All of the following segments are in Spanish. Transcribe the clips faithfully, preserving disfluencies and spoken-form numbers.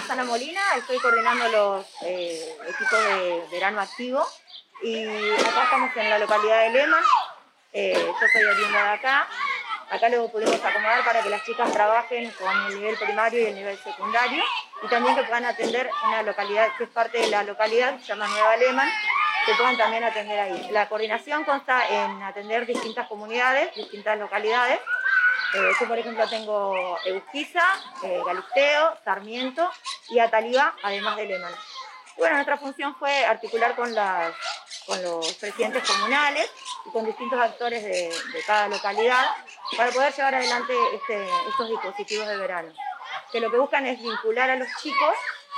Susana Molina, estoy coordinando los eh, equipos de verano activo y acá estamos en la localidad de Lehmann. Eh, yo soy oriunda de acá. Acá luego pudimos acomodar para que las chicas trabajen con el nivel primario y el nivel secundario y también que puedan atender una localidad que es parte de la localidad que se llama Nueva Lehmann, que puedan también atender ahí. La coordinación consta en atender distintas comunidades, distintas localidades. Eh, yo, por ejemplo, tengo Eusquiza, eh, Galisteo, Sarmiento y Ataliva, además de Lehmann. Bueno, nuestra función fue articular con, las, con los presidentes comunales y con distintos actores de, de cada localidad para poder llevar adelante este, estos dispositivos de verano, que lo que buscan es vincular a los chicos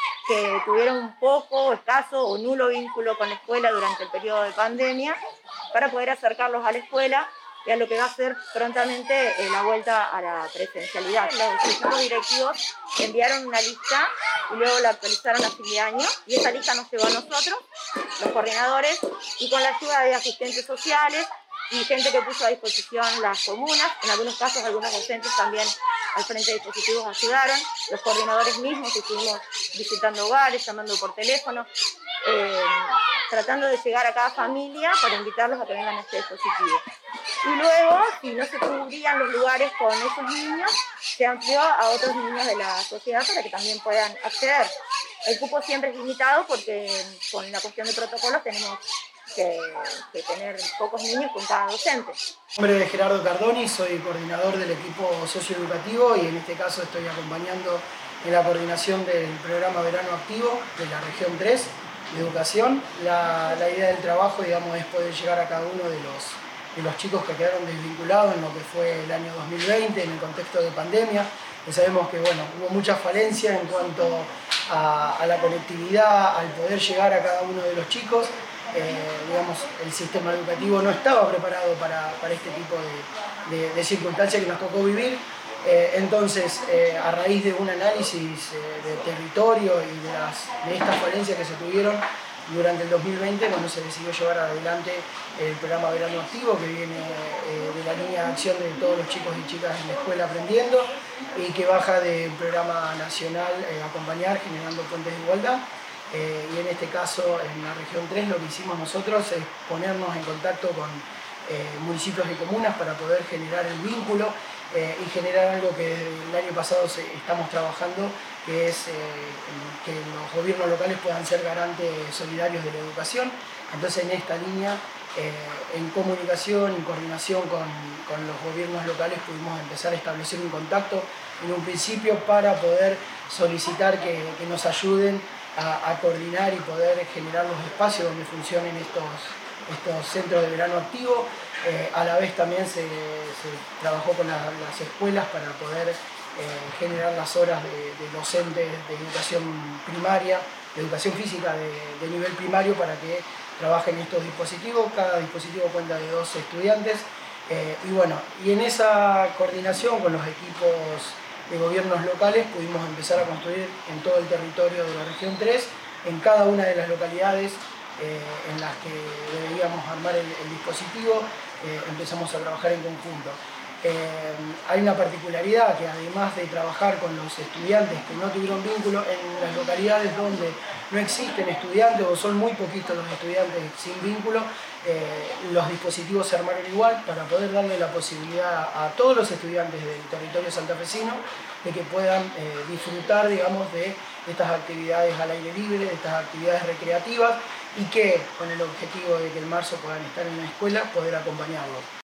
que tuvieron un poco, escaso o nulo vínculo con la escuela durante el periodo de pandemia, para poder acercarlos a la escuela y a lo que va a ser prontamente eh, la vuelta a la presencialidad. Los equipos directivos enviaron una lista y luego la actualizaron a fin de año, y esa lista nos llegó a nosotros, los coordinadores, y con la ayuda de asistentes sociales y gente que puso a disposición las comunas. En algunos casos algunos docentes también al frente de dispositivos ayudaron, los coordinadores mismos estuvimos visitando hogares, llamando por teléfono, eh, tratando de llegar a cada familia para invitarlos a que vengan a este dispositivo. Y luego, si no se cubrían los lugares con esos niños, se amplió a otros niños de la sociedad para que también puedan acceder. El cupo siempre es limitado porque con la cuestión de protocolos tenemos que, que tener pocos niños con cada docente. Mi nombre es Gerardo Cardoni, soy coordinador del equipo socioeducativo y en este caso estoy acompañando en la coordinación del programa Verano Activo de la región tres de educación. La, la idea del trabajo, digamos, es poder llegar a cada uno de los, de los chicos que quedaron desvinculados en lo que fue el año dos mil veinte, en el contexto de pandemia. Que sabemos que bueno, hubo mucha falencia en cuanto a, a la conectividad, al poder llegar a cada uno de los chicos. Eh, digamos, el sistema educativo no estaba preparado para, para este tipo de, de, de circunstancias que nos tocó vivir. Eh, entonces, eh, a raíz de un análisis eh, de territorio y de, las, de estas falencias que se tuvieron durante el dos mil veinte, cuando se decidió llevar adelante el programa Verano Activo, que viene eh, de la línea de acción de todos los chicos y chicas en la escuela aprendiendo y que baja del programa nacional eh, Acompañar, generando puentes de igualdad. Eh, y en este caso, en la región tres, lo que hicimos nosotros es ponernos en contacto con eh, municipios y comunas para poder generar el vínculo eh, y generar algo que el año pasado se, estamos trabajando, que es eh, que los gobiernos locales puedan ser garantes solidarios de la educación. Entonces, en esta línea, eh, en comunicación, en coordinación con, con los gobiernos locales, pudimos empezar a establecer un contacto en un principio para poder solicitar que, que nos ayuden A, a coordinar y poder generar los espacios donde funcionen estos, estos centros de verano activo. Eh, a la vez también se, se trabajó con la, las escuelas para poder eh, generar las horas de, de docentes de educación primaria, de educación física de, de nivel primario, para que trabajen estos dispositivos. Cada dispositivo cuenta de dos estudiantes. Eh, y bueno, y en esa coordinación con los equipos de gobiernos locales pudimos empezar a construir en todo el territorio de la región tres, en cada una de las localidades eh, en las que debíamos armar el, el dispositivo, eh, empezamos a trabajar en conjunto. Eh, hay una particularidad que, además de trabajar con los estudiantes que no tuvieron vínculo, en las localidades donde no existen estudiantes o son muy poquitos los estudiantes sin vínculo, eh, los dispositivos se armaron igual para poder darle la posibilidad a todos los estudiantes del territorio santafesino de que puedan eh, disfrutar, digamos, de estas actividades al aire libre, de estas actividades recreativas, y que con el objetivo de que en marzo puedan estar en la escuela, poder acompañarlos.